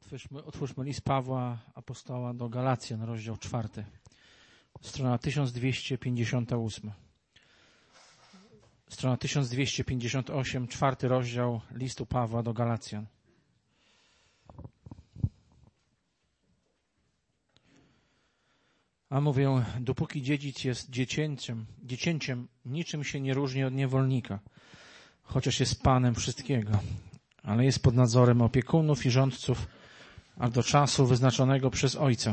Otwórzmy list Pawła Apostoła do Galacjan, rozdział 4. Strona 1258. Strona 1258, 4 rozdział listu Pawła do Galacjan. A mówię, dopóki dziedzic jest dziecięciem, niczym się nie różni od niewolnika, chociaż jest panem wszystkiego, ale jest pod nadzorem opiekunów i rządców, aż do czasu wyznaczonego przez Ojca.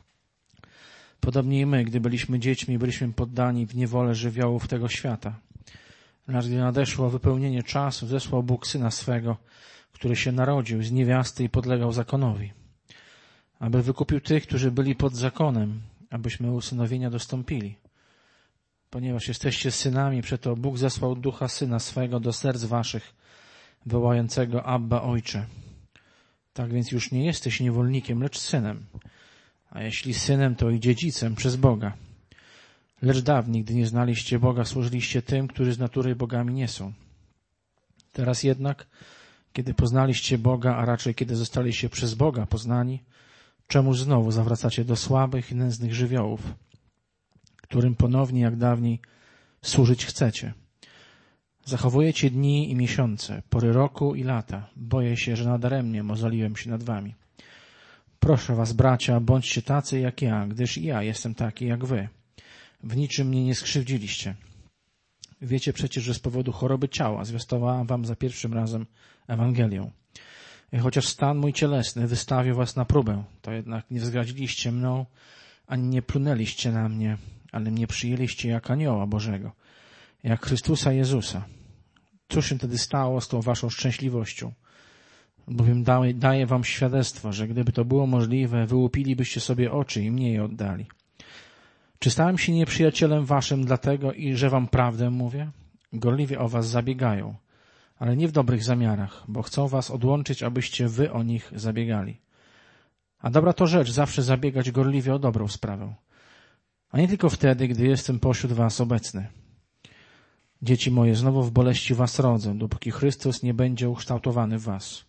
Podobnie i my, gdy byliśmy dziećmi, byliśmy poddani w niewolę żywiołów tego świata. Lecz gdy nadeszło wypełnienie czasu, zesłał Bóg Syna swego, który się narodził z niewiasty i podlegał zakonowi, aby wykupił tych, którzy byli pod zakonem, abyśmy usynowienia dostąpili. Ponieważ jesteście synami, przeto Bóg zesłał Ducha Syna swego do serc waszych, wołającego Abba, Ojcze. Tak więc już nie jesteś niewolnikiem, lecz synem. A jeśli synem, to i dziedzicem przez Boga. Lecz dawniej, gdy nie znaliście Boga, służyliście tym, którzy z natury bogami nie są. Teraz jednak, kiedy poznaliście Boga, a raczej kiedy zostaliście przez Boga poznani, czemu znowu zawracacie do słabych i nędznych żywiołów, którym ponownie jak dawniej służyć chcecie? Zachowujecie dni i miesiące, pory roku i lata. Boję się, że nadaremnie mozoliłem się nad wami. Proszę was, bracia, bądźcie tacy jak ja, gdyż i ja jestem taki jak wy. W niczym mnie nie skrzywdziliście. Wiecie przecież, że z powodu choroby ciała zwiastowałam wam za pierwszym razem Ewangelię. I chociaż stan mój cielesny wystawił was na próbę, to jednak nie wzgardziliście mną, ani nie plunęliście na mnie, ale mnie przyjęliście jak anioła Bożego, jak Chrystusa Jezusa. Cóż się wtedy stało z tą waszą szczęśliwością? Bowiem daję wam świadectwo, że gdyby to było możliwe, wyłupilibyście sobie oczy i mnie je oddali. Czy stałem się nieprzyjacielem waszym dlatego, i że wam prawdę mówię? Gorliwie o was zabiegają, ale nie w dobrych zamiarach, bo chcą was odłączyć, abyście wy o nich zabiegali. A dobra to rzecz, zawsze zabiegać gorliwie o dobrą sprawę, a nie tylko wtedy, gdy jestem pośród was obecny. Dzieci moje, znowu w boleści was rodzę, dopóki Chrystus nie będzie ukształtowany w was.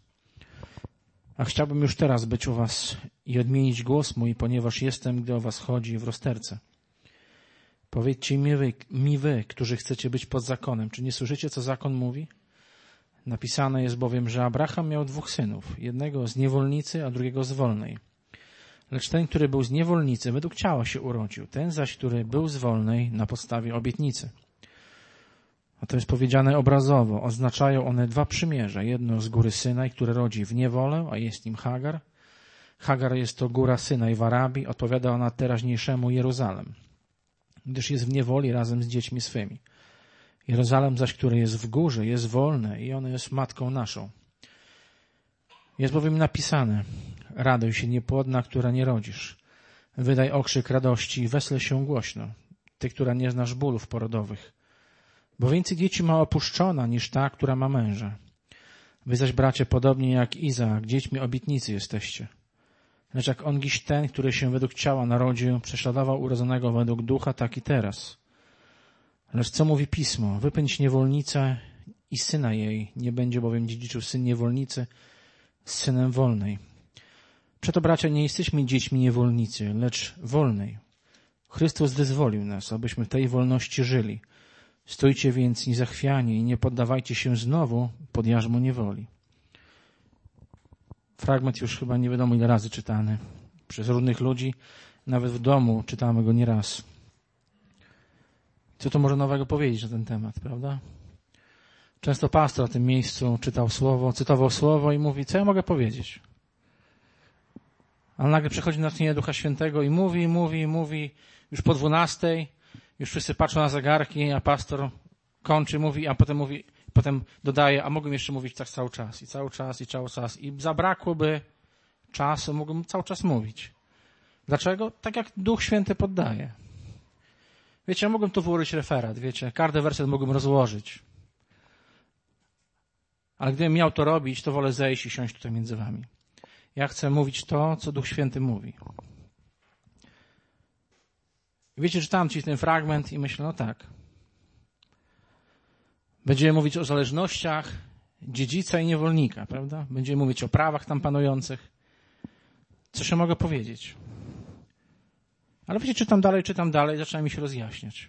A chciałbym już teraz być u was i odmienić głos mój, ponieważ jestem, gdy o was chodzi, w rozterce. Powiedzcie mi wy, którzy chcecie być pod zakonem, czy nie słyszycie, co zakon mówi? Napisane jest bowiem, że Abraham miał 2 synów, jednego z niewolnicy, a drugiego z wolnej. Lecz ten, który był z niewolnicy, według ciała się urodził, ten zaś, który był z wolnej, na podstawie obietnicy. A to jest powiedziane obrazowo. Oznaczają one 2 przymierza. Jedno z góry Synaj, które rodzi w niewolę, a jest nim Hagar. Hagar jest to góra Synaj w Arabii. Odpowiada ona teraźniejszemu Jeruzalem, gdyż jest w niewoli razem z dziećmi swymi. Jeruzalem zaś, które jest w górze, jest wolne i ono jest matką naszą. Jest bowiem napisane: raduj się niepłodna, która nie rodzisz. Wydaj okrzyk radości i wesel się głośno, ty, która nie znasz bólów porodowych. Bo więcej dzieci ma opuszczona niż ta, która ma męża. Wy zaś, bracie, podobnie jak Izaak, dziećmi obietnicy jesteście. Lecz jak ongiś ten, który się według ciała narodził, prześladował urodzonego według ducha, tak i teraz. Lecz co mówi Pismo? Wypędź niewolnicę i syna jej, nie będzie bowiem dziedziczył syn niewolnicy z synem wolnej. Przeto, bracia, nie jesteśmy dziećmi niewolnicy, lecz wolnej. Chrystus wyzwolił nas, abyśmy w tej wolności żyli. Stójcie więc niezachwiani i nie poddawajcie się znowu pod jarzmo niewoli. Fragment już chyba nie wiadomo ile razy czytany przez różnych ludzi, nawet w domu czytamy go nieraz. Co to może nowego powiedzieć na ten temat, prawda? Często pastor na tym miejscu cytował słowo i mówi, co ja mogę powiedzieć? Ale nagle przychodzi natchnienie Ducha Świętego i mówi, już po 12:00, już wszyscy patrzą na zegarki, a pastor kończy, mówi, a potem dodaje, a mogłem jeszcze mówić tak cały czas. I zabrakłoby czasu, mógłbym cały czas mówić. Dlaczego? Tak jak Duch Święty poddaje. Wiecie, ja mogłem tu włożyć referat, wiecie, każdy werset mógłbym rozłożyć. Ale gdybym miał to robić, to wolę zejść i siąść tutaj między wami. Ja chcę mówić to, co Duch Święty mówi. I wiecie, czytałem ci ten fragment i myślę, no tak. Będziemy mówić o zależnościach dziedzica i niewolnika, prawda? Będziemy mówić o prawach tam panujących. Co się mogę powiedzieć? Ale wiecie, czytam dalej, zaczyna mi się rozjaśniać.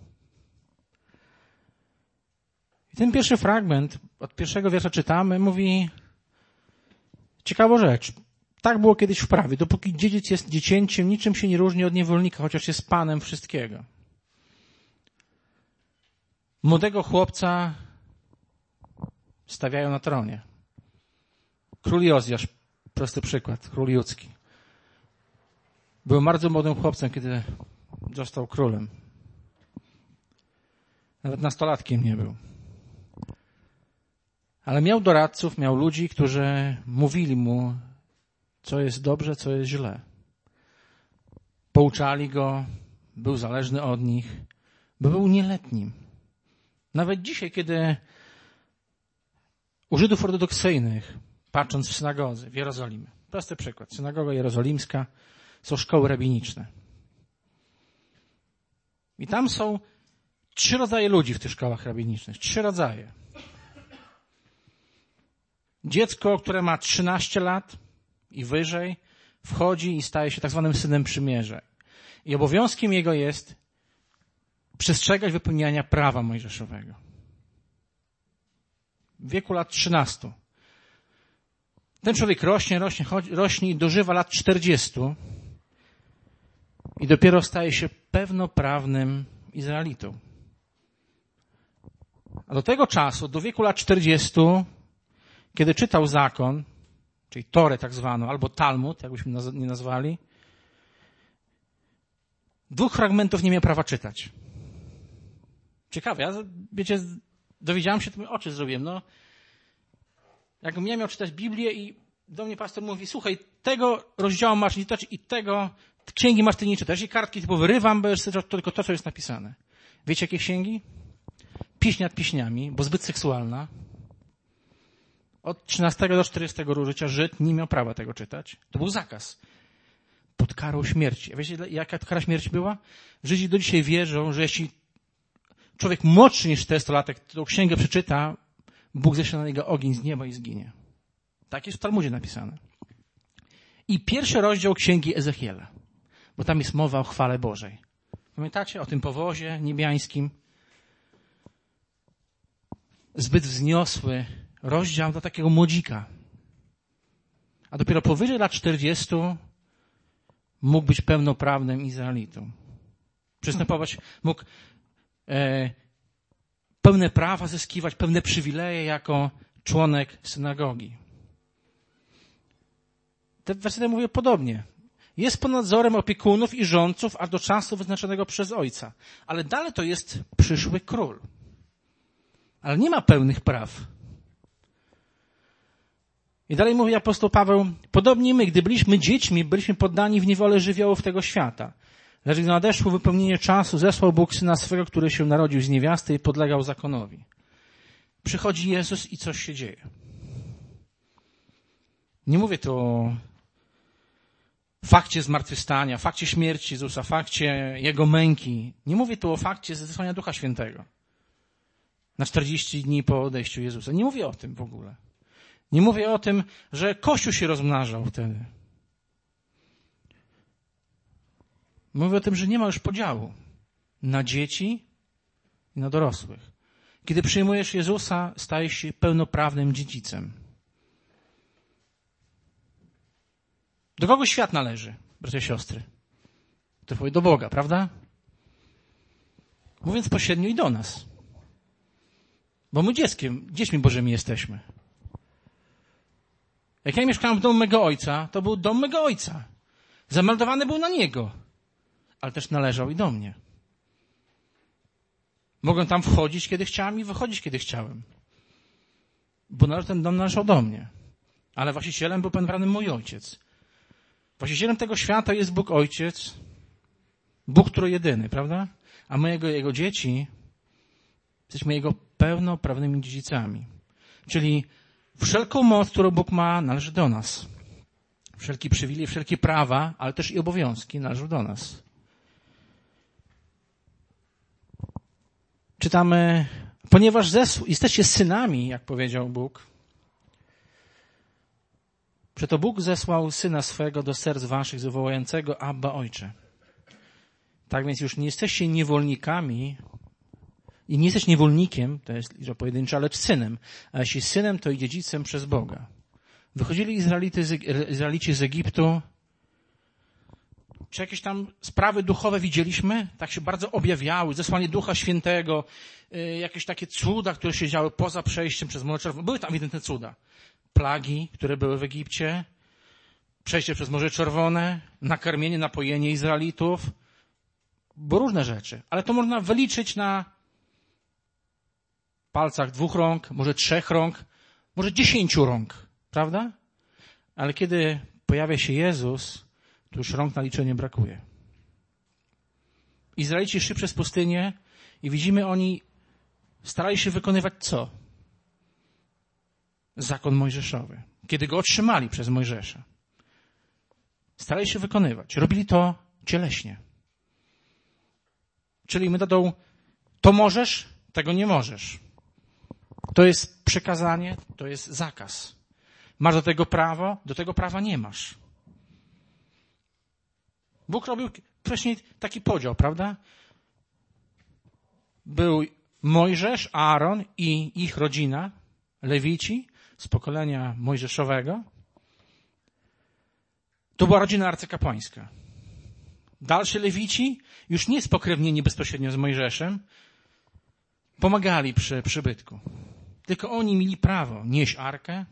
I ten pierwszy fragment, od pierwszego wiersza czytamy, mówi ciekawą rzecz. Tak było kiedyś w prawie. Dopóki dziedzic jest dziecięciem, niczym się nie różni od niewolnika, chociaż jest panem wszystkiego. Młodego chłopca stawiają na tronie. Król Jozjasz, prosty przykład, król judzki. Był bardzo młodym chłopcem, kiedy został królem. Nawet nastolatkiem nie był. Ale miał doradców, miał ludzi, którzy mówili mu, co jest dobrze, co jest źle. Pouczali go, był zależny od nich, bo był nieletnim. Nawet dzisiaj, kiedy u Żydów ortodoksyjnych, patrząc w synagodze w Jerozolimie, prosty przykład, synagoga jerozolimska, są szkoły rabiniczne. I tam są 3 rodzaje ludzi w tych szkołach rabinicznych. 3 rodzaje. Dziecko, które ma 13 lat i wyżej, wchodzi i staje się tak zwanym synem przymierza. I obowiązkiem jego jest przestrzegać wypełniania prawa mojżeszowego. W wieku lat 13. Ten człowiek rośnie i dożywa lat 40 i dopiero staje się pełnoprawnym Izraelitą. A do tego czasu, do wieku lat 40, kiedy czytał zakon, czyli Torę tak zwaną, albo Talmud, jakbyśmy nie nazwali, 2 fragmentów nie miał prawa czytać. Ciekawe, ja, wiecie, dowiedziałem się, to mi oczy zrobiłem. No, jakbym ja miał czytać Biblię i do mnie pastor mówi, słuchaj, tego rozdziału masz nie czytać i tego księgi masz ty nie czytać. I kartki typu wyrywam, bo jest tylko to, co jest napisane. Wiecie, jakie księgi? Pieśń nad pieśniami, bo zbyt seksualna. Od 13 do 40 roku życia Żyd nie miał prawa tego czytać. To był zakaz. Pod karą śmierci. A wiecie, jaka kara śmierci była? Żydzi do dzisiaj wierzą, że jeśli człowiek młodszy niż 40-latek tą księgę przeczyta, Bóg ześle na niego ogień z nieba i zginie. Tak jest w Talmudzie napisane. I pierwszy rozdział księgi Ezechiela, bo tam jest mowa o chwale Bożej. Pamiętacie o tym powozie niebiańskim? Zbyt wzniosły rozdział dla takiego młodzika. A dopiero powyżej lat 40 mógł być pełnoprawnym Izraelitą. Przystępować mógł pełne prawa zyskiwać, pewne przywileje jako członek synagogi. Te wersety mówią podobnie. Jest pod nadzorem opiekunów i rządców aż do czasu wyznaczonego przez ojca. Ale dalej to jest przyszły król. Ale nie ma pełnych praw. I dalej mówi apostoł Paweł, podobnie my, gdy byliśmy dziećmi, byliśmy poddani w niewolę żywiołów tego świata. Lecz gdy nadeszło wypełnienie czasu, zesłał Bóg Syna swego, który się narodził z niewiasty i podlegał zakonowi. Przychodzi Jezus i coś się dzieje. Nie mówię tu o fakcie zmartwychwstania, fakcie śmierci Jezusa, fakcie Jego męki. Nie mówię tu o fakcie zesłania Ducha Świętego na 40 dni po odejściu Jezusa. Nie mówię o tym w ogóle. Nie mówię o tym, że Kościół się rozmnażał wtedy. Mówię o tym, że nie ma już podziału na dzieci i na dorosłych. Kiedy przyjmujesz Jezusa, stajesz się pełnoprawnym dziedzicem. Do kogo świat należy, bracia i siostry? To powie do Boga, prawda? Mówiąc pośrednio i do nas. Bo my dziećmi Bożymi jesteśmy. Jak ja mieszkałem w domu mego ojca, to był dom mego ojca. Zameldowany był na niego. Ale też należał i do mnie. Mogłem tam wchodzić, kiedy chciałem i wychodzić, kiedy chciałem. Bo ten dom należał do mnie. Ale właścicielem był pełnoprawny mój ojciec. Właścicielem tego świata jest Bóg Ojciec, Bóg Trójjedyny, prawda? A my, Jego dzieci, jesteśmy Jego pełnoprawnymi dziedzicami. Czyli wszelką moc, którą Bóg ma, należy do nas. Wszelki przywilej, wszelkie prawa, ale też i obowiązki należą do nas. Czytamy, ponieważ jesteście synami, jak powiedział Bóg, Przeto Bóg zesłał Syna swego do serc waszych, zawołającego Abba, Ojcze. Tak więc już nie jesteście niewolnikami i nie jesteś niewolnikiem, to jest liczba pojedyncza, lecz synem. A jeśli synem, to i dziedzicem przez Boga. Wychodzili Izraelici z Egiptu. Czy jakieś tam sprawy duchowe widzieliśmy? Tak się bardzo objawiały. Zesłanie Ducha Świętego, jakieś takie cuda, które się działy poza przejściem przez Morze Czerwone. Były tam ewidentne cuda. Plagi, które były w Egipcie, przejście przez Morze Czerwone, nakarmienie, napojenie Izraelitów, bo różne rzeczy. Ale to można wyliczyć na palcach 2 rąk, może 3 rąk, może 10 rąk, prawda? Ale kiedy pojawia się Jezus, to już rąk na liczenie brakuje. Izraelici szli przez pustynię i widzimy, oni starali się wykonywać co? Zakon mojżeszowy. Kiedy go otrzymali przez Mojżesza. Starali się wykonywać. Robili to cieleśnie. Czyli metodą to możesz, tego nie możesz. To jest przykazanie, to jest zakaz. Masz do tego prawo, do tego prawa nie masz. Bóg robił wcześniej taki podział, prawda? Był Mojżesz, Aaron i ich rodzina, Lewici, z pokolenia mojżeszowego. To była rodzina arcykapłańska. Dalsi Lewici, już nie spokrewnieni bezpośrednio z Mojżeszem, pomagali przy przybytku. Tylko oni mieli prawo nieść arkę,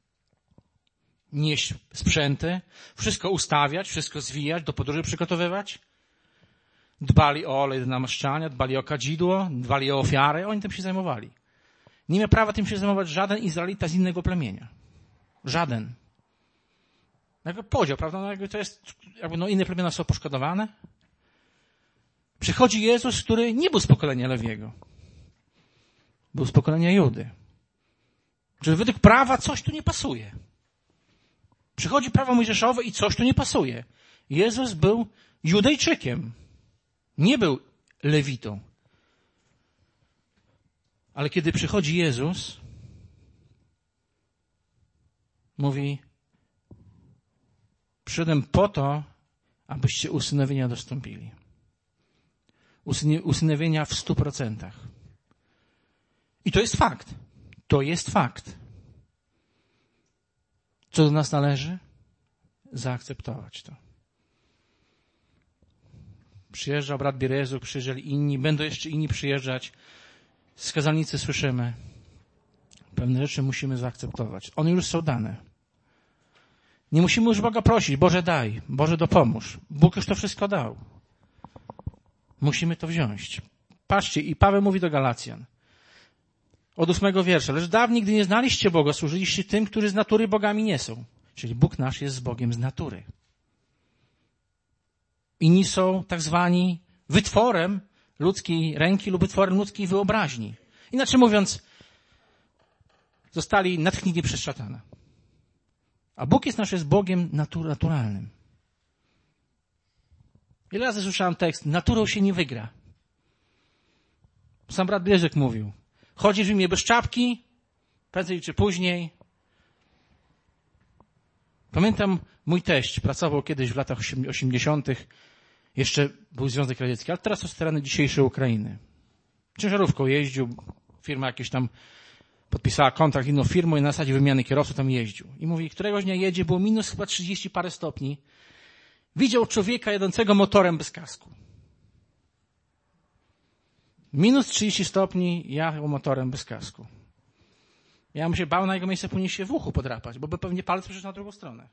nieść sprzęty, wszystko ustawiać, wszystko zwijać, do podróży przygotowywać. Dbali o olej do namaszczania, dbali o kadzidło, dbali o ofiary, oni tym się zajmowali. Nie miał prawa tym się zajmować żaden Izraelita z innego plemienia. Żaden. Jakby podział, prawda? No jakby to jest, inne plemiona są poszkodowane. Przychodzi Jezus, który nie był z pokolenia Lewiego. Był z pokolenia Judy. Czyli według prawa coś tu nie pasuje. Przychodzi prawo mojżeszowe i coś tu nie pasuje. Jezus był Judejczykiem. Nie był Lewitą. Ale kiedy przychodzi Jezus, mówi, przyszedłem po to, abyście usynowienia dostąpili. Usynowienia w 100%. I to jest fakt. To jest fakt. Co do nas należy? Zaakceptować to. Przyjeżdżał brat Bierezu, przyjeżdżali inni, będą jeszcze inni przyjeżdżać. Z kazalnicy słyszymy. Pewne rzeczy musimy zaakceptować. One już są dane. Nie musimy już Boga prosić, Boże daj, Boże dopomóż. Bóg już to wszystko dał. Musimy to wziąć. Patrzcie, i Paweł mówi do Galacjan. Od 8 wiersza. Lecz dawniej, gdy nie znaliście Boga, służyliście tym, którzy z natury bogami nie są. Czyli Bóg nasz jest z Bogiem z natury. Inni są tak zwani wytworem ludzkiej ręki lub wytworem ludzkiej wyobraźni. Inaczej mówiąc, zostali natchnieni przez szatana. A Bóg jest Bogiem naturalnym. Ile razy słyszałem tekst, naturą się nie wygra. Sam brat Bierzek mówił, chodzisz w imię bez czapki, prędzej czy później. Pamiętam, mój teść pracował kiedyś w latach 80. Jeszcze był Związek Radziecki, ale teraz to są tereny dzisiejszej Ukrainy. Ciężarówką jeździł, firma jakieś tam podpisała kontrakt z inną firmą i na zasadzie wymiany kierowców tam jeździł. I mówi, któregoś dnia jedzie, było minus chyba 30 parę stopni. Widział człowieka jadącego motorem bez kasku. Minus 30 stopni, jechał motorem bez kasku. Ja bym się bał na jego miejsce później się w uchu podrapać, bo by pewnie palec przeszedł na drugą stronę.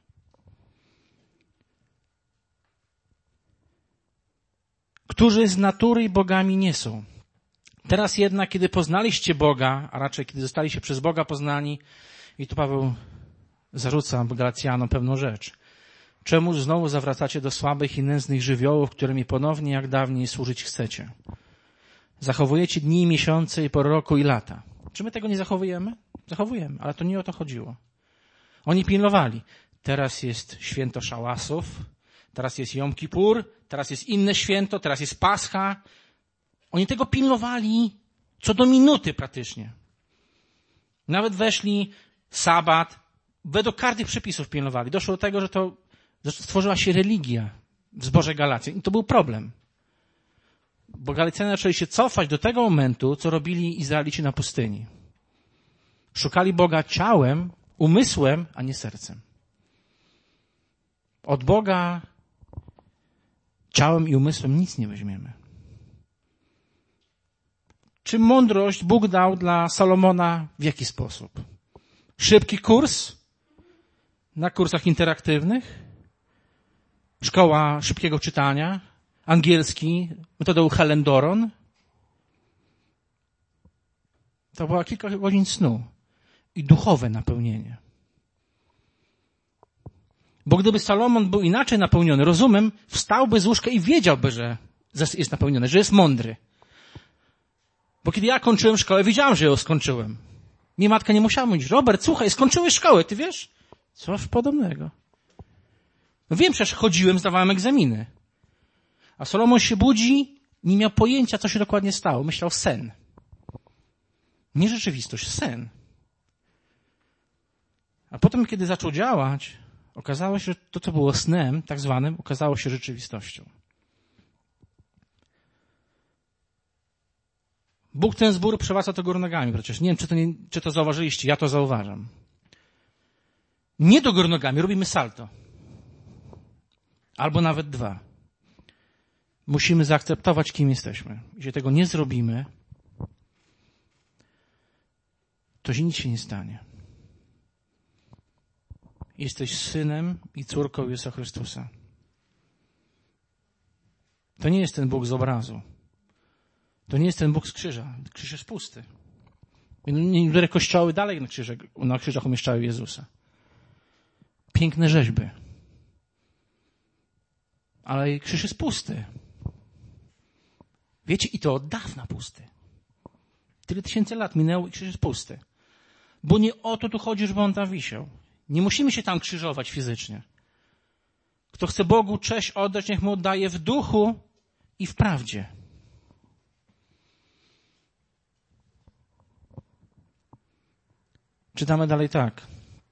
Którzy z natury bogami nie są. Teraz jednak, kiedy poznaliście Boga, a raczej kiedy zostaliście przez Boga poznani, i tu Paweł zarzuca Galacjanom pewną rzecz. Czemuż znowu zawracacie do słabych i nędznych żywiołów, którymi ponownie jak dawniej służyć chcecie? Zachowujecie dni, miesiące i pory roku i lata. Czy my tego nie zachowujemy? Zachowujemy, ale to nie o to chodziło. Oni pilnowali. Teraz jest święto szałasów, teraz jest Jom Kippur, teraz jest inne święto, teraz jest Pascha. Oni tego pilnowali co do minuty praktycznie. Nawet weszli sabat, według każdych przepisów pilnowali. Doszło do tego, że stworzyła się religia w zborze Galacjan. I to był problem. Bo Galacjanie zaczęli się cofać do tego momentu, co robili Izraelici na pustyni. Szukali Boga ciałem, umysłem, a nie sercem. Od Boga ciałem i umysłem nic nie weźmiemy. Czy mądrość Bóg dał dla Salomona w jaki sposób? Szybki kurs na kursach interaktywnych, szkoła szybkiego czytania, angielski, metodą Helen Doron. To była kilka godzin snu i duchowe napełnienie. Bo gdyby Salomon był inaczej napełniony, rozumem, wstałby z łóżka i wiedziałby, że jest napełniony, że jest mądry. Bo kiedy ja kończyłem szkołę, wiedziałem, że ją skończyłem. Mi matka nie musiała mówić, Robert, słuchaj, skończyłeś szkołę, ty wiesz? Coś podobnego. No wiem, przecież chodziłem, zdawałem egzaminy. A Salomon się budzi, nie miał pojęcia, co się dokładnie stało. Myślał sen. Nie rzeczywistość, sen. A potem, kiedy zaczął działać, okazało się, że to, co było snem, tak zwanym, okazało się rzeczywistością. Bóg ten zbór przewraca do góry nogami przecież. Nie wiem, czy to zauważyliście, ja to zauważam. Nie do góry nogami, robimy salto. Albo nawet 2. Musimy zaakceptować, kim jesteśmy. Jeśli tego nie zrobimy, to nic się nie stanie. Jesteś synem i córką Jezusa Chrystusa. To nie jest ten Bóg z obrazu. To nie jest ten Bóg z krzyża. Krzyż jest pusty. Niektóre kościoły dalej na krzyżach umieszczały Jezusa. Piękne rzeźby. Ale krzyż jest pusty. Wiecie, i to od dawna pusty. Tyle tysięcy lat minęło i krzyż jest pusty. Bo nie o to tu chodzi, żeby on tam wisiał. Nie musimy się tam krzyżować fizycznie. Kto chce Bogu cześć oddać, niech mu oddaje w duchu i w prawdzie. Czytamy dalej tak.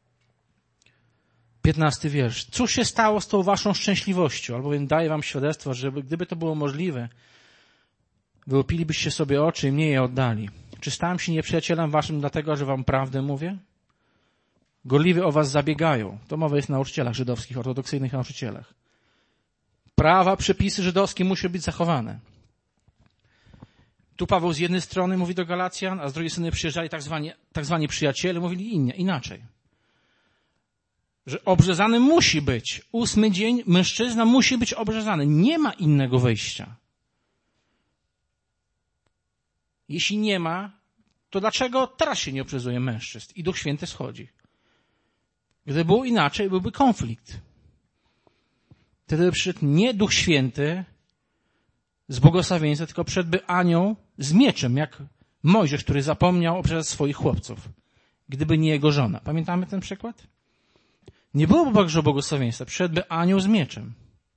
15 wiersz. Cóż się stało z tą waszą szczęśliwością? Albowiem daję wam świadectwo, że gdyby to było możliwe, wyłupilibyście sobie oczy i mnie je oddali. Czy stałem się nieprzyjacielem waszym dlatego, że wam prawdę mówię? Gorliwie o was zabiegają. To mowa jest o nauczycielach żydowskich, ortodoksyjnych nauczycielach. Prawa, przepisy żydowskie muszą być zachowane. Tu Paweł z jednej strony mówi do Galacjan, a z drugiej strony przyjeżdżali tak zwani przyjaciele, mówili inaczej. Że obrzezany musi być. 8 dzień mężczyzna musi być obrzezany. Nie ma innego wyjścia. Jeśli nie ma, to dlaczego teraz się nie obrzezuje mężczyzn i Duch Święty schodzi? Gdyby było inaczej, byłby konflikt. Wtedy przyszedł nie Duch Święty z błogosławieństwa, tylko przyszedłby anioł z mieczem, jak Mojżesz, który zapomniał obrzezać swoich chłopców. Gdyby nie jego żona. Pamiętamy ten przykład? Nie byłoby Bożego błogosławieństwa. Przyszedłby anioł z mieczem.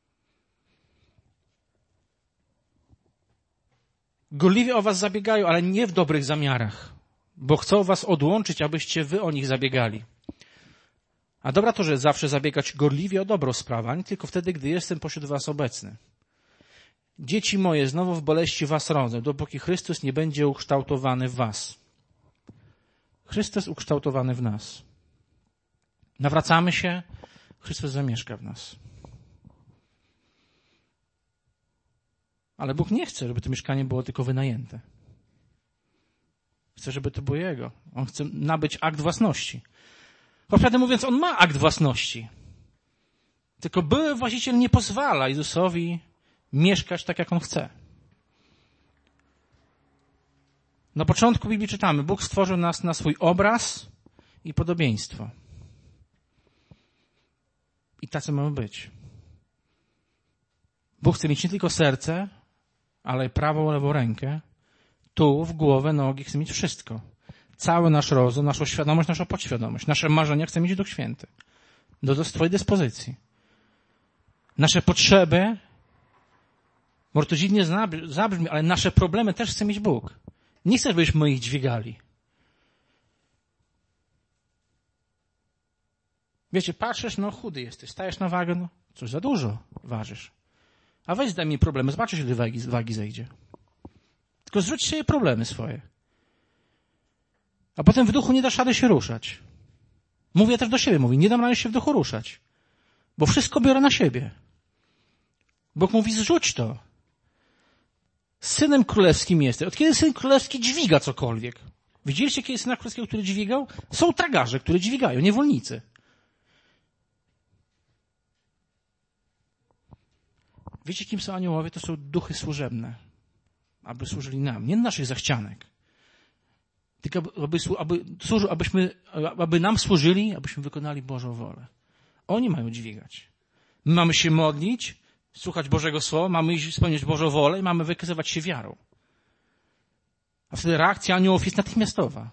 Gorliwie o was zabiegają, ale nie w dobrych zamiarach, bo chcą was odłączyć, abyście wy o nich zabiegali. A dobra to, że zawsze zabiegać gorliwie o dobrą sprawę, a nie tylko wtedy, gdy jestem pośród was obecny. Dzieci moje, znowu w boleści was rodzę, dopóki Chrystus nie będzie ukształtowany w was. Chrystus ukształtowany w nas. Nawracamy się, Chrystus zamieszka w nas. Ale Bóg nie chce, żeby to mieszkanie było tylko wynajęte. Chce, żeby to było Jego. On chce nabyć akt własności. Prawdę mówiąc, On ma akt własności. Tylko były właściciel nie pozwala Jezusowi mieszkać tak, jak On chce. Na początku Biblii czytamy, Bóg stworzył nas na swój obraz i podobieństwo. I tacy mamy być. Bóg chce mieć nie tylko serce, ale prawą, lewą rękę, tułów, głowę, nogi, chce mieć wszystko. Cały nasz rozum, naszą świadomość, naszą podświadomość, nasze marzenia chce mieć Duch Święty. Do swojej dyspozycji. Nasze potrzeby, może to dziwnie zabrzmi, ale nasze problemy też chce mieć Bóg. Nie chce, żebyśmy ich dźwigali. Wiecie, patrzysz, no chudy jesteś, stajesz na wagę, no coś za dużo ważysz. A weź zdaj mi problemy, zobaczysz, ile wagi zejdzie. Tylko zrzuć sobie problemy swoje. A potem w duchu nie dasz rady się ruszać. Mówię też do siebie, nie dam rady się w duchu ruszać. Bo wszystko biorę na siebie. Bóg mówi, zrzuć to. Synem królewskim jesteś. Od kiedy syn królewski dźwiga cokolwiek? Widzieliście kiedy syna królewskiego, który dźwigał? Są tragarze, które dźwigają, niewolnicy. Wiecie, kim są aniołowie? To są duchy służebne. Aby służyli nam. Nie naszych zachcianek. Tylko aby nam służyli, abyśmy wykonali Bożą wolę. Oni mają dźwigać. My mamy się modlić, słuchać Bożego Słowa, mamy iść spełniać Bożą wolę i mamy wykazywać się wiarą. A wtedy reakcja aniołów jest natychmiastowa.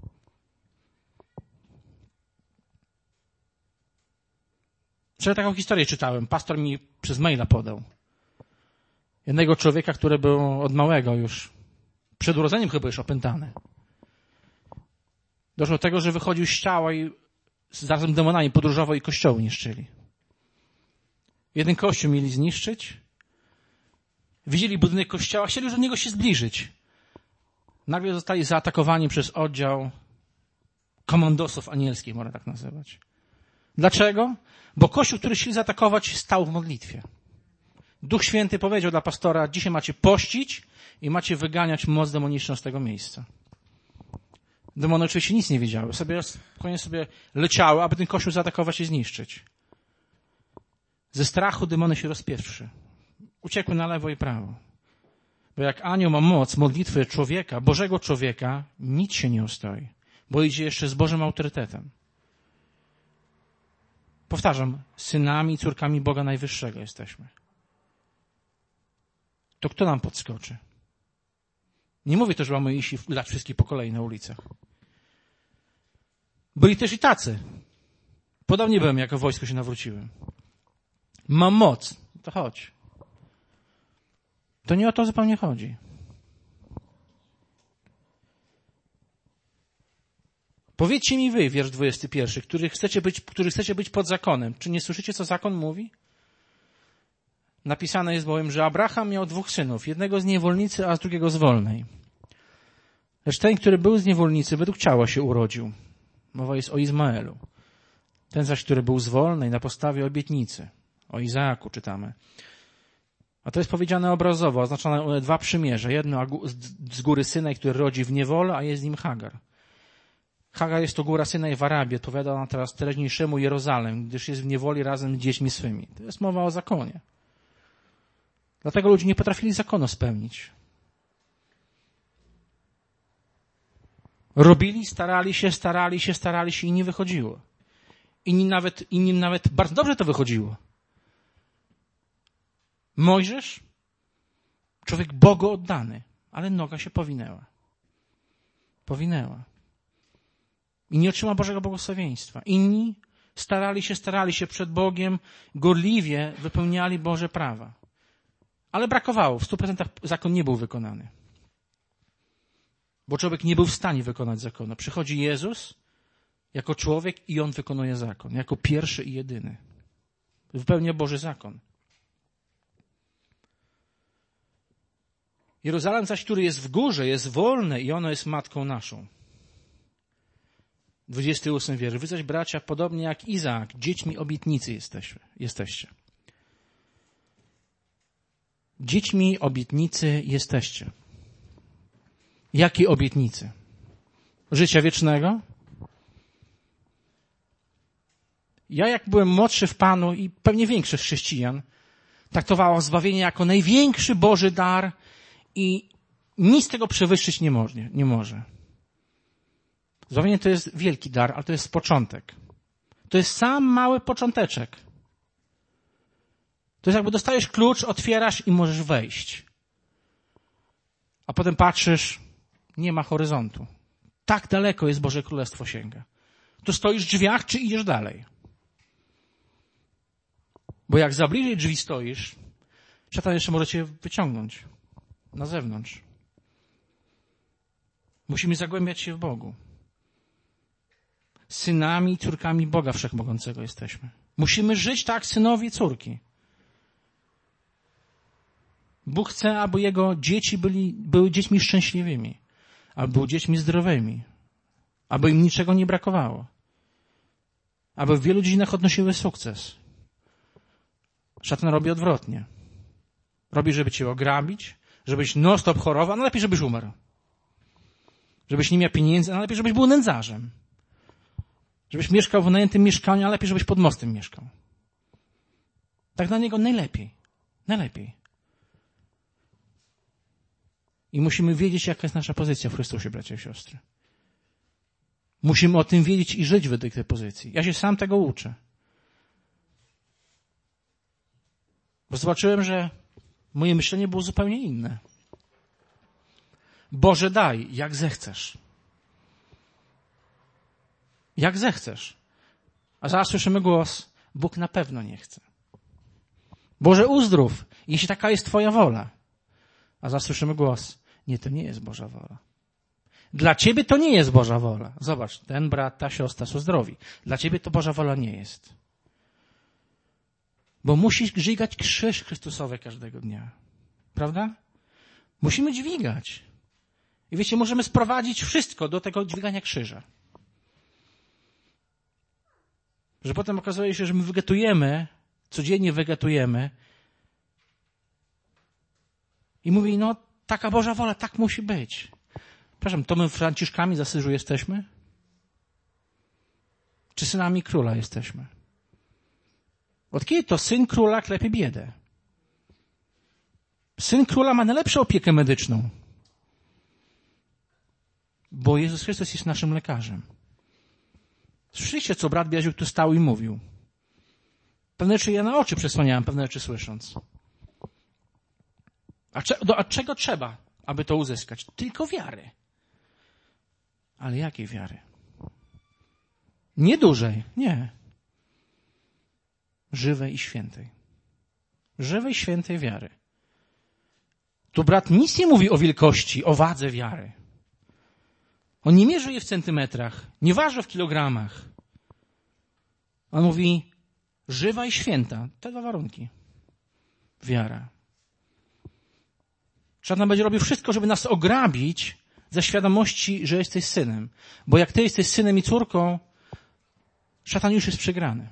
Wczoraj taką historię czytałem. Pastor mi przez maila podał. Jednego człowieka, który był od małego już, przed urodzeniem chyba już opętany. Doszło do tego, że wychodził z ciała i razem z demonami podróżował i kościoły niszczyli. Jeden kościół mieli zniszczyć. Widzieli budynek kościoła, chcieli już do niego się zbliżyć. Nagle zostali zaatakowani przez oddział komandosów anielskich, można tak nazywać. Dlaczego? Bo kościół, który chcieli zaatakować, stał w modlitwie. Duch Święty powiedział dla pastora, dzisiaj macie pościć i macie wyganiać moc demoniczną z tego miejsca. Demony oczywiście nic nie wiedziały. Spokojnie sobie leciały, aby ten kościół zaatakować i zniszczyć. Ze strachu demony się rozpieprzy. Uciekły na lewo i prawo. Bo jak anioł ma moc modlitwy człowieka, Bożego człowieka, nic się nie ostoi. Bo idzie jeszcze z Bożym autorytetem. Powtarzam, synami i córkami Boga Najwyższego jesteśmy. To kto nam podskoczy? Nie mówię też, że mamy iść i lać wszystkich po kolei na ulicach. Byli też i tacy. Podobnie byłem, jako wojsko się nawróciłem. Mam moc. To chodź. To nie o to zupełnie chodzi. Powiedzcie mi wy, wiersz 21, którzy chcecie być pod zakonem. Czy nie słyszycie, co zakon mówi? Napisane jest bowiem, że Abraham miał 2 synów. Jednego z niewolnicy, a z drugiego z wolnej. Lecz ten, który był z niewolnicy, według ciała się urodził. Mowa jest o Izmaelu. Ten zaś, który był z wolnej, na podstawie obietnicy. O Izaaku czytamy. A to jest powiedziane obrazowo, oznaczone 2 przymierze. Jedno z góry Synaj, który rodzi w niewolę, a jest nim Hagar. Hagar jest to góra Synaj w Arabii. Odpowiada ona teraz teraźniejszemu Jerozalem, gdyż jest w niewoli razem z dziećmi swymi. To jest mowa o zakonie. Dlatego ludzie nie potrafili zakonu spełnić. Robili, starali się i nie wychodziło. Innym nawet bardzo dobrze to wychodziło. Mojżesz, człowiek Bogu oddany, ale noga się powinęła. I nie otrzymał Bożego błogosławieństwa. Inni starali się przed Bogiem, gorliwie wypełniali Boże prawa. Ale brakowało, w 100% zakon nie był wykonany. Bo człowiek nie był w stanie wykonać zakonu. Przychodzi Jezus jako człowiek i On wykonuje zakon. Jako pierwszy i jedyny. Wypełnia Boży zakon. Jeruzalem zaś, który jest w górze, jest wolny i ono jest matką naszą. 28 wiersz. Wy zaś, bracia, podobnie jak Izaak, dziećmi obietnicy jesteście. Dziećmi obietnicy jesteście. Jakiej obietnicy? Życia wiecznego? Ja, jak byłem młodszy w Panu i pewnie większość chrześcijan, traktowała zbawienie jako największy Boży dar i nic tego przewyższyć nie może. Zbawienie to jest wielki dar, ale to jest początek. To jest sam mały począteczek. To jest jakby dostajesz klucz, otwierasz i możesz wejść. A potem patrzysz, nie ma horyzontu. Tak daleko jest Boże Królestwo sięga. Tu stoisz w drzwiach, czy idziesz dalej? Bo jak za bliżej drzwi stoisz, szatan jeszcze może cię wyciągnąć na zewnątrz. Musimy zagłębiać się w Bogu. synami i córkami Boga Wszechmogącego jesteśmy. Musimy żyć tak, synowie i córki. Bóg chce, aby Jego dzieci były dziećmi szczęśliwymi, aby były dziećmi zdrowymi, aby im niczego nie brakowało, aby w wielu dziedzinach odnosiły sukces. Szatan robi odwrotnie. Robi, żeby cię ograbić, żebyś non-stop chorował, no lepiej, żebyś umarł. Żebyś nie miał pieniędzy, no lepiej, żebyś był nędzarzem. Żebyś mieszkał w wynajętym mieszkaniu, a lepiej, żebyś pod mostem mieszkał. Tak dla niego najlepiej. Najlepiej. I musimy wiedzieć, jaka jest nasza pozycja w Chrystusie, bracia i siostry. Musimy o tym wiedzieć i żyć według tej pozycji. Ja się sam tego uczę. Bo zobaczyłem, że moje myślenie było zupełnie inne. Boże, daj, jak zechcesz. Jak zechcesz. A zaraz słyszymy głos, Bóg na pewno nie chce. Boże, uzdrów, jeśli taka jest Twoja wola. A zaraz słyszymy głos, nie, to nie jest Boża wola. Dla Ciebie to nie jest Boża wola. Zobacz, ten brat, ta siostra są zdrowi. Dla Ciebie to Boża wola nie jest. Bo musisz dźwigać krzyż Chrystusowy każdego dnia. Prawda? Musimy dźwigać. I wiecie, możemy sprowadzić wszystko do tego dźwigania krzyża. Że potem okazuje się, że my wegetujemy, codziennie wegetujemy i mówi, no taka Boża wola, tak musi być. Przepraszam, to my Franciszkami z Asyżu jesteśmy? Czy synami króla jesteśmy? Od kiedy to syn króla klepie biedę? Syn króla ma najlepszą opiekę medyczną. Bo Jezus Chrystus jest naszym lekarzem. Słyszeliście, co brat Biaziuk tu stał i mówił. Pewne rzeczy ja na oczy przesłaniałem, pewne rzeczy słysząc. A czego trzeba, aby to uzyskać? Tylko wiary. Ale jakiej wiary? Nie dużej, nie. Żywej i świętej. Żywej, świętej wiary. Tu brat nic nie mówi o wielkości, o wadze wiary. On nie mierzy je w centymetrach, nie waży w kilogramach. On mówi żywa i święta. Te dwa warunki. Wiara. Szatan będzie robił wszystko, żeby nas ograbić ze świadomości, że jesteś synem. Bo jak ty jesteś synem i córką, szatan już jest przegrany.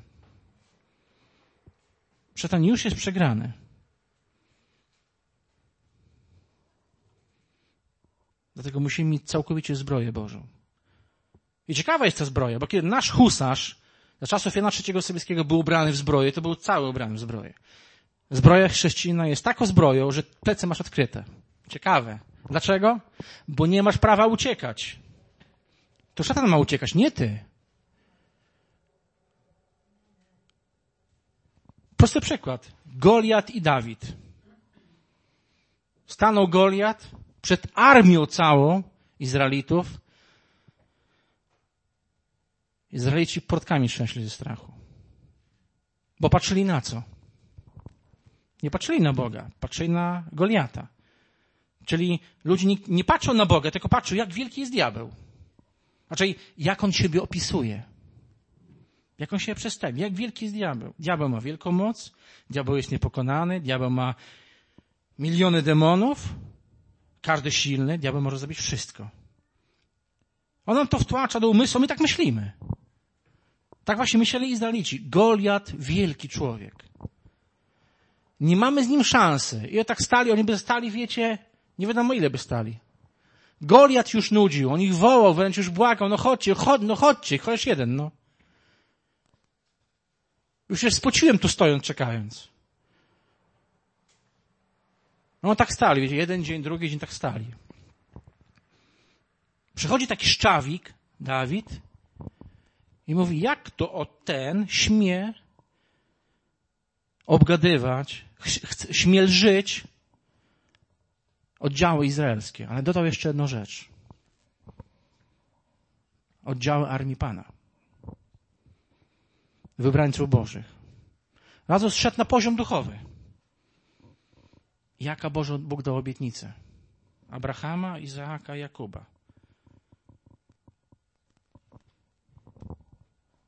Szatan już jest przegrany. Dlatego musimy mieć całkowicie zbroję Bożą. I ciekawa jest ta zbroja, bo kiedy nasz husarz za czasów Jana III Sobieskiego był ubrany w zbroję, to był cały ubrany w zbroję. Zbroja chrześcijanina jest taką zbroją, że plecy masz odkryte. Ciekawe. Dlaczego? Bo nie masz prawa uciekać. To szatan ma uciekać, nie ty. Prosty przykład. Goliat i Dawid. Stanął Goliat przed armią całą Izraelitów. Izraelici portkami trzęśli ze strachu. Bo patrzyli na co? Nie patrzyli na Boga, patrzyli na Goliata. Czyli ludzie nie patrzą na Boga, tylko patrzą, jak wielki jest diabeł. Znaczy, jak on siebie opisuje. Jak on się przedstawi, jak wielki jest diabeł. Diabeł ma wielką moc, diabeł jest niepokonany, diabeł ma miliony demonów, każdy silny, diabeł może zrobić wszystko. On nam to wtłacza do umysłu, my tak myślimy. Tak właśnie myśleli Izraelici. Goliat, wielki człowiek. Nie mamy z nim szansy. I tak stali, oni by stali, wiecie, nie wiadomo ile by stali. Goliat już nudził, on ich wołał, wręcz już błagał, no chodźcie, chociaż jeden, no. Już się spociłem tu stojąc, czekając. No tak stali, wiecie, jeden dzień, drugi dzień tak stali. Przychodzi taki szczawik, Dawid, i mówi, jak to ten śmie obgadywać, śmie lżyć oddziały izraelskie. Ale dodał jeszcze jedną rzecz. Oddziały Armii Pana. Wybrańców Bożych. Razem zszedł na poziom duchowy. Jaka Bóg dał obietnicę? Abrahama, Izaaka, Jakuba.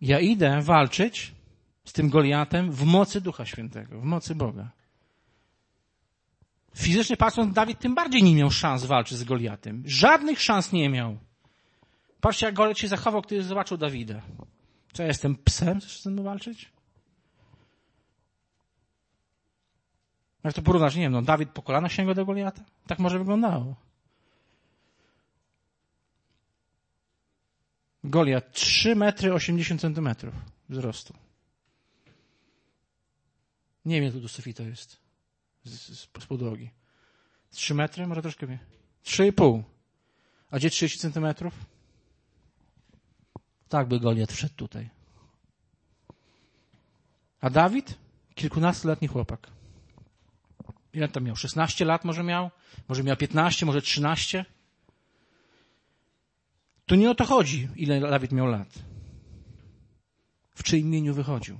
Ja idę walczyć z tym Goliatem w mocy Ducha Świętego, w mocy Boga. Fizycznie patrząc, Dawid tym bardziej nie miał szans walczyć z Goliatem. Żadnych szans nie miał. Patrzcie, jak Goliat się zachował, kiedy zobaczył Dawida. Co, ja jestem psem, chcesz ze mną walczyć? Jak to porównasz? Nie wiem, Dawid po kolana sięgał do Goliata? Tak może wyglądało. Goliat 3 metry 80 centymetrów wzrostu. Nie wiem, jak to do sufitu jest. Z podłogi. 3 metry? Może troszkę mniej. 3,5. A gdzie 30 centymetrów? Tak by Goliat wszedł tutaj. A Dawid? Kilkunastoletni chłopak. Ile tam miał? 16 lat może miał? Może miał 15, może 13? Tu nie o to chodzi, ile Dawid miał lat. W czyim imieniu wychodził.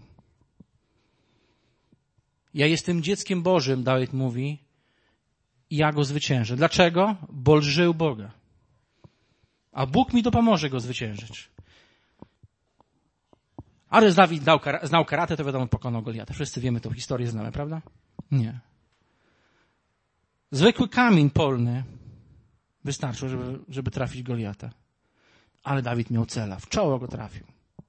Ja jestem dzieckiem Bożym, Dawid mówi, i ja go zwyciężę. Dlaczego? Bo lżył Boga. A Bóg mi dopomoże go zwyciężyć. Ale Dawid znał karate, to wiadomo, pokonał Goliata. Wszyscy wiemy tą historię, znamy, prawda? Nie. Zwykły kamień polny wystarczył, żeby trafić Goliata. Ale Dawid miał cela. W czoło go trafił.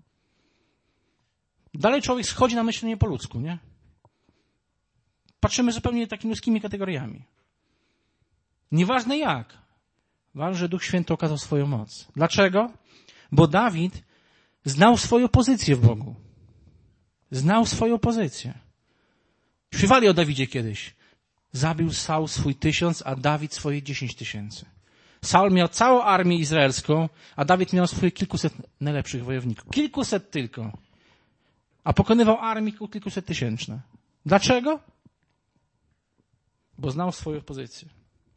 Dalej człowiek schodzi na myślenie po ludzku, nie? Patrzymy zupełnie takimi ludzkimi kategoriami. Nieważne jak. Ważne, że Duch Święty okazał swoją moc. Dlaczego? Bo Dawid znał swoją pozycję w Bogu. Znał swoją pozycję. Śpiewali o Dawidzie kiedyś. Zabił Saul swój 1000, a Dawid swoje 10 000. Saul miał całą armię izraelską, a Dawid miał swoje kilkuset najlepszych wojowników. Kilkuset tylko. A pokonywał armię kilkuset tysięczne. Dlaczego? Bo znał swoją pozycję.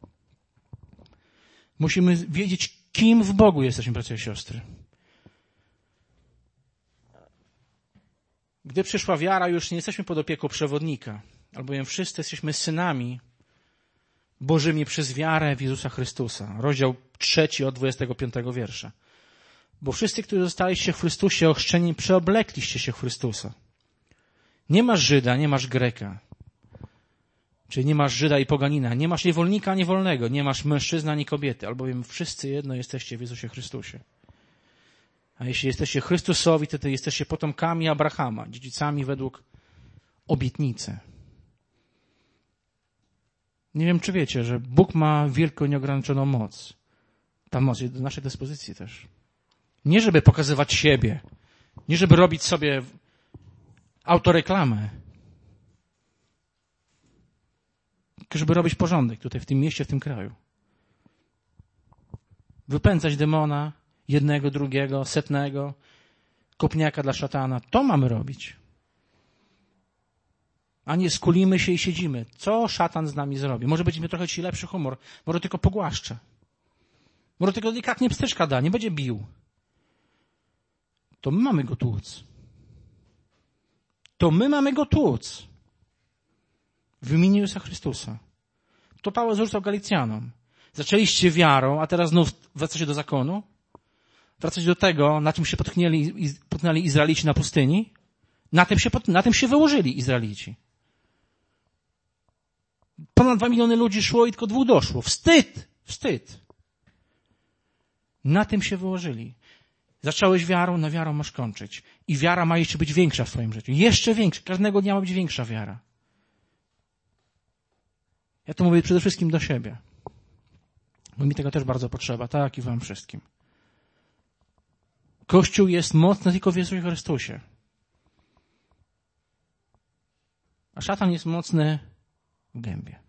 Musimy wiedzieć, kim w Bogu jesteśmy, bracia i siostry. Gdy przyszła wiara, już nie jesteśmy pod opieką przewodnika, albowiem wszyscy jesteśmy synami Bożymi przez wiarę w Jezusa Chrystusa. Rozdział 3 od 25 wiersza. Bo wszyscy, którzy zostaliście w Chrystusie ochrzczeni, przeoblekliście się w Chrystusa. Nie masz Żyda, nie masz Greka. Czyli nie masz Żyda i poganina, nie masz niewolnika, ani wolnego, nie masz mężczyzny, ani kobiety, albowiem wszyscy jedno jesteście w Jezusie Chrystusie. A jeśli jesteście Chrystusowi, to jesteście potomkami Abrahama, dziedzicami według obietnicy. Nie wiem, czy wiecie, że Bóg ma wielką, nieograniczoną moc. Ta moc jest do naszej dyspozycji też. Nie żeby pokazywać siebie, nie żeby robić sobie autoreklamę, tylko żeby robić porządek tutaj w tym mieście, w tym kraju. Wypędzać demona, jednego, drugiego, setnego, kopniaka dla szatana. To mamy robić. A nie skulimy się i siedzimy. Co szatan z nami zrobi? Może będzie miał trochę ci lepszy humor. Może tylko pogłaszcze. Może tylko delikatnie pstryczka da. Nie będzie bił. To my mamy go tłuc. To my mamy go tłuc. W imieniu Jezusa Chrystusa. To Paweł zarzucał Galicjanom. Zaczęliście wiarą, a teraz znów wracacie do zakonu? Wracacie do tego, na czym się potknęli Izraelici na pustyni? Na tym się wyłożyli Izraelici. Ponad 2 miliony ludzi szło i tylko 2 doszło. Wstyd! Wstyd! Na tym się wyłożyli. Zacząłeś wiarą, na wiarą masz kończyć. I wiara ma jeszcze być większa w twoim życiu. Jeszcze większa. Każdego dnia ma być większa wiara. Ja to mówię przede wszystkim do siebie. Bo mi tego też bardzo potrzeba, tak i wam wszystkim. Kościół jest mocny tylko w Jezusie Chrystusie. A szatan jest mocny w gębie.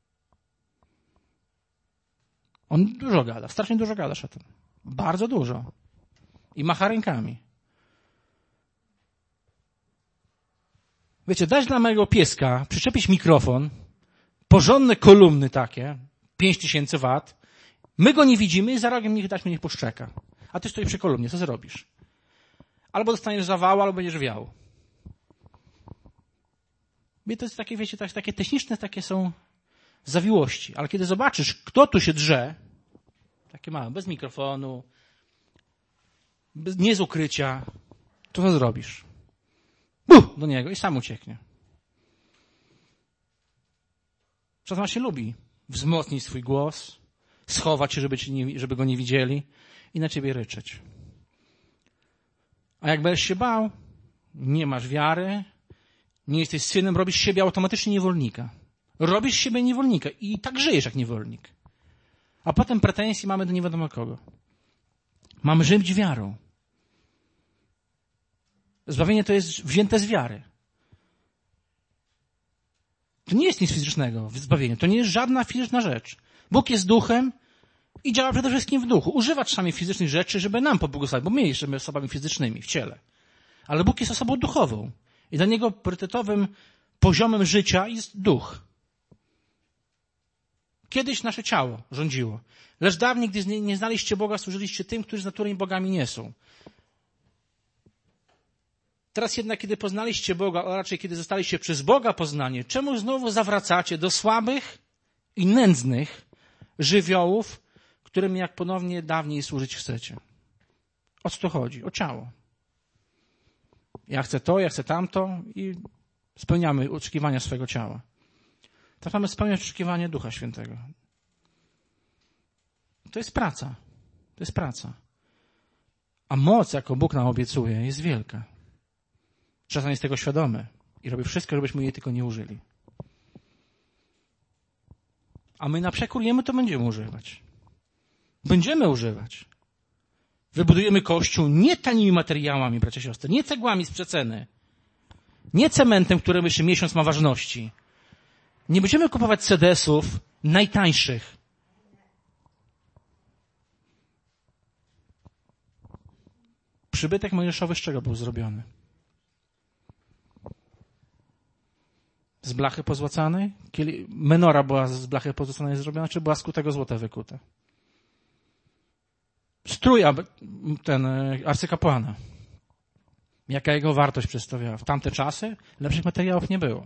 On dużo gada, strasznie dużo gada szatan. Bardzo dużo. I macha rękami. Wiecie, dać dla mojego pieska, przyczepić mikrofon, porządne kolumny takie, 5000 wat, my go nie widzimy i za rogiem niech poszczeka. A ty stoi przy kolumnie, co zrobisz? Albo dostaniesz zawału, albo będziesz wiał. I to jest takie, wiecie, to jest takie techniczne, takie są zawiłości. Ale kiedy zobaczysz, kto tu się drze, takie małe, bez mikrofonu, nie z ukrycia, to co zrobisz? Buh! Do niego i sam ucieknie. Szatan się lubi wzmocnić swój głos, schować się, żeby go nie widzieli i na ciebie ryczeć. A jak będziesz się bał, nie masz wiary, nie jesteś synem, robisz z siebie automatycznie niewolnika. Robisz z siebie niewolnika i tak żyjesz jak niewolnik. A potem pretensje mamy do nie wiadomo kogo. Mamy żyć wiarą. Zbawienie to jest wzięte z wiary. To nie jest nic fizycznego, zbawienie. To nie jest żadna fizyczna rzecz. Bóg jest duchem i działa przede wszystkim w duchu. Używa czasami fizycznych rzeczy, żeby nam pobłogosławić, bo my jesteśmy osobami fizycznymi w ciele. Ale Bóg jest osobą duchową. I dla Niego priorytetowym poziomem życia jest duch. Kiedyś nasze ciało rządziło. Lecz dawniej, gdy nie znaliście Boga, służyliście tym, którzy z natury bogami nie są. Teraz jednak, kiedy poznaliście Boga, a raczej kiedy zostaliście przez Boga poznani, czemu znowu zawracacie do słabych i nędznych żywiołów, którym jak ponownie dawniej służyć chcecie? O co to chodzi? O ciało. Ja chcę to, ja chcę tamto i spełniamy oczekiwania swojego ciała. Tak mamy spełniać oczekiwania Ducha Świętego. To jest praca. To jest praca. A moc, jaką Bóg nam obiecuje, jest wielka. Szatan jest tego świadomy i robi wszystko, żebyśmy jej tylko nie użyli. A my na przekór jemu to będziemy używać. Będziemy używać. Wybudujemy Kościół nie tanimi materiałami, bracia i siostry, nie cegłami z przeceny, nie cementem, który jeszcze miesiąc ma ważności. Nie będziemy kupować CD-sów najtańszych. Przybytek mojżeszowy z czego był zrobiony? Z blachy pozłacanej? Menora była z blachy pozłacanej zrobiona, czy była z kutego złota wykuta? Strój ten arcykapłana. Jaka jego wartość przedstawiała? W tamte czasy lepszych materiałów nie było.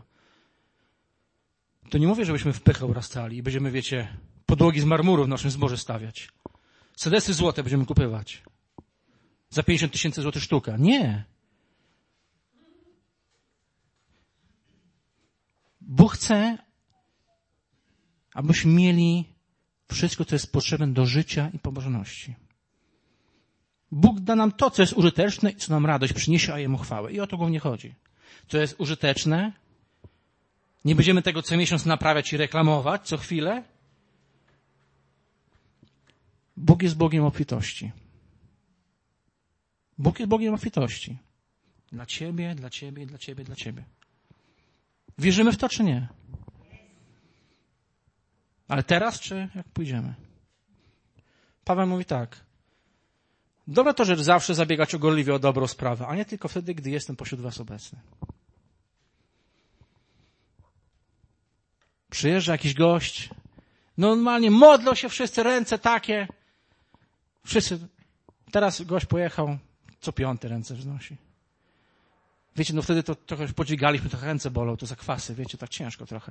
To nie mówię, żebyśmy w pychę urastali i będziemy, wiecie, podłogi z marmuru w naszym zborze stawiać. Sedesy złote będziemy kupywać. Za 50 000 złotych sztuka. Nie. Bóg chce, abyśmy mieli wszystko, co jest potrzebne do życia i pobożności. Bóg da nam to, co jest użyteczne i co nam radość przyniesie, a Jemu chwałę. I o to głównie chodzi. Co jest użyteczne, nie będziemy tego co miesiąc naprawiać i reklamować co chwilę. Bóg jest Bogiem obfitości. Bóg jest Bogiem obfitości. Dla ciebie, dla ciebie, dla ciebie, dla ciebie. Wierzymy w to, czy nie? Ale teraz, czy jak pójdziemy? Paweł mówi tak. Dobra to rzecz zawsze zabiegać gorliwie o dobrą sprawę, a nie tylko wtedy, gdy jestem pośród was obecny. Przyjeżdża jakiś gość, normalnie modlą się wszyscy, ręce takie. Wszyscy. Teraz gość pojechał, co piąty ręce wznosi. Wiecie, no wtedy to trochę podźwigaliśmy, trochę ręce bolą, to zakwasy, wiecie, tak ciężko trochę.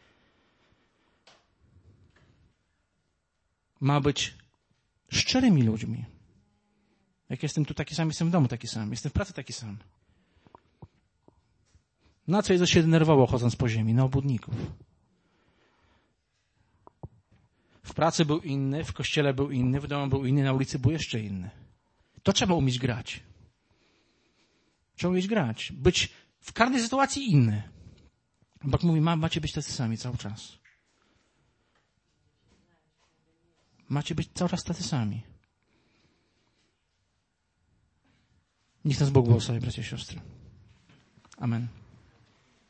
Ma być szczerymi ludźmi. Jak jestem tu taki sam, jestem w domu taki sam, jestem w pracy taki sam. Na co Jezus się denerwował chodząc po ziemi? Na obłudników. W pracy był inny, w kościele był inny, w domu był inny, na ulicy był jeszcze inny. To trzeba umieć grać. Trzeba umieć grać. Być w każdej sytuacji inny. Bóg mówi, macie być tacy sami cały czas. Macie być cały czas tacy sami. Niech nas Bóg błogosławi, bracia i siostry. Amen.